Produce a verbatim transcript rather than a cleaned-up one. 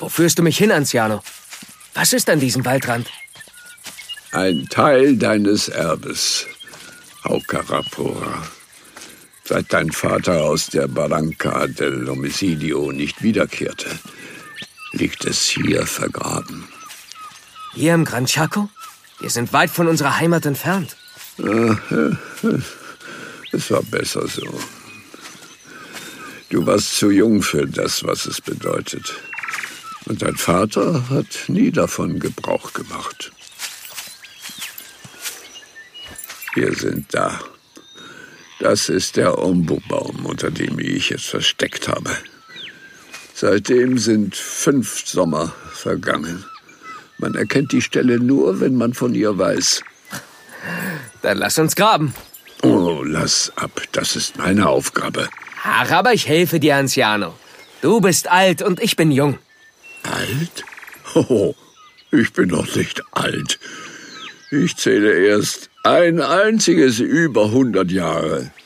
Wo führst du mich hin, Anciano? Was ist an diesem Waldrand? Ein Teil deines Erbes, Haukarapora. Seit dein Vater aus der Barranca del Homicidio nicht wiederkehrte, liegt es hier vergraben. Hier im Gran Chaco? Wir sind weit von unserer Heimat entfernt. Es war besser so. Du warst zu jung für das, was es bedeutet. Und dein Vater hat nie davon Gebrauch gemacht. Wir sind da. Das ist der Ombu-Baum, unter dem ich mich jetzt versteckt habe. Seitdem sind fünf Sommer vergangen. Man erkennt die Stelle nur, wenn man von ihr weiß. Dann lass uns graben. Oh, lass ab. Das ist meine Aufgabe. Ach, aber ich helfe dir, Anciano. Du bist alt und ich bin jung. Alt? Oh, ich bin noch nicht alt. Ich zähle erst ein einziges über hundert Jahre.